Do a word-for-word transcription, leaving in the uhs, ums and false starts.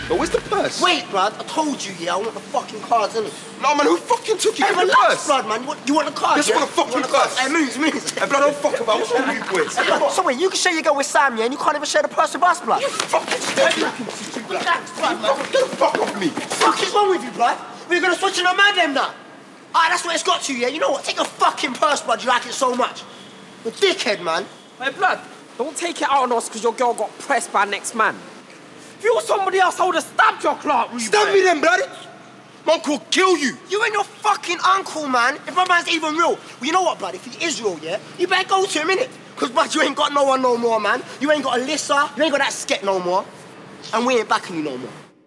But where's the purse? Wait, blood, I told you, yeah, I want the fucking cards, innit? No, man, who fucking took you? Hey, Give me the relax, purse. blood, man. You want, you want the cards, Just yeah? want the fucking You want the cards? purse. Hey, moves, moves. Hey, blood, don't fuck about. What's wrong with you boys? Hey, blood, so wait, you can share your girl with Sam, yeah, and you can't even share the purse with us, blood? You fucking stupid. Relax, blood, man. Get the fuck off me. What the fuck is wrong with you, blood? We're gonna switch in a man them now. Ah, that's what it's got to, yeah? You know what? Take a fucking purse, blood. You like it so much. You're a dickhead, man. Hey, blood, don't take it out on us because your girl got pressed by next man. If you were somebody else, I would have stabbed your Clark. Stab me then, blood. My uncle will kill you. You ain't your fucking uncle, man. If my man's even real. Well, you know what, blood? If he is real, yeah, you better go to him, innit? Because, blood, you ain't got no one no more, man. You ain't got Alyssa. You ain't got that sket no more. And we ain't backing you no more.